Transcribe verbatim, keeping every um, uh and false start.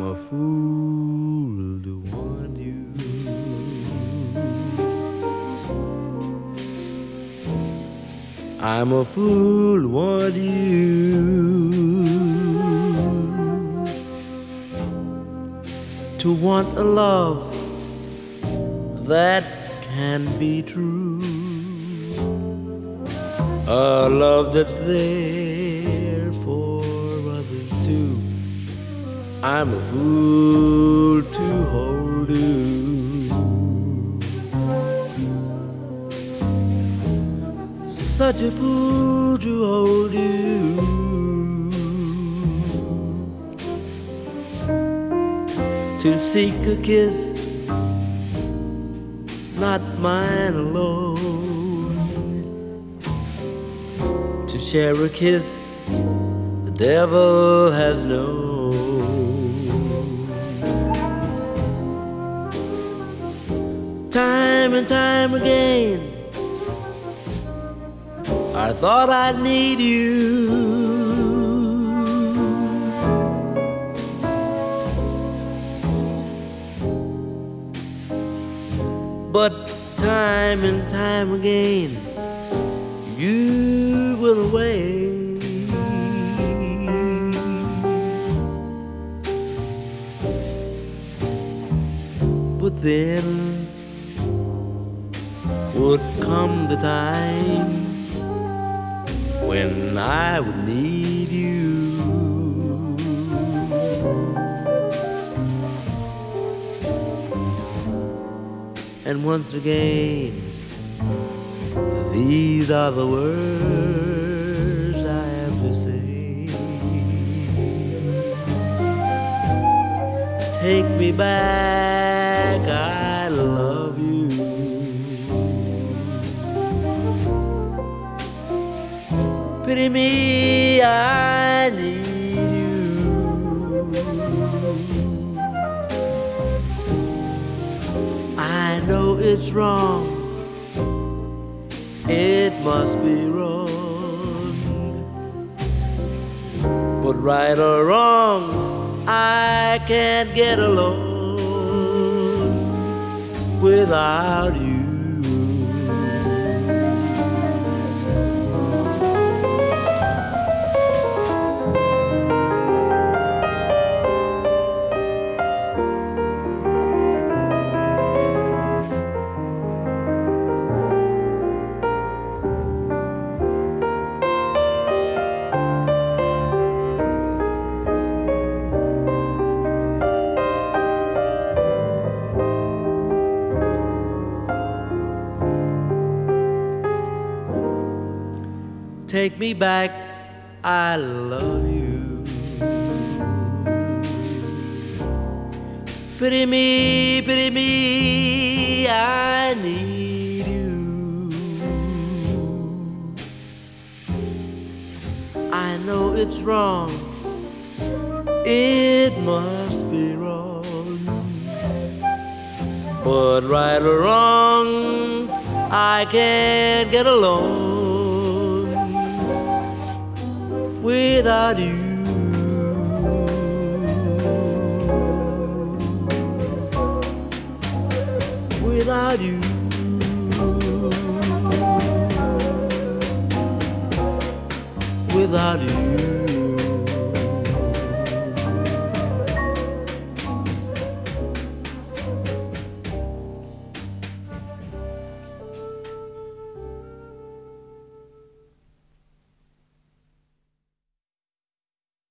a fool to want you. I'm a fool to want you to want a love that can be true, a love that's there for others too. I'm a fool to hold you, such a fool to hold you, to seek a kiss, not mine alone, to share a kiss the devil has known. Time and time again I thought I'd need you, but time and time again you went away. But then would come the time when I would need you, and once again these are the words I have to say. Take me back, I love you. Pity me, I need you. I know it's wrong, it must be wrong, but right or wrong, I can't get along without you. Take me back, I love you. Pity me, pity me, I need you. I know it's wrong, it must be wrong, but right or wrong, I can't get along without you. Without you. Without you.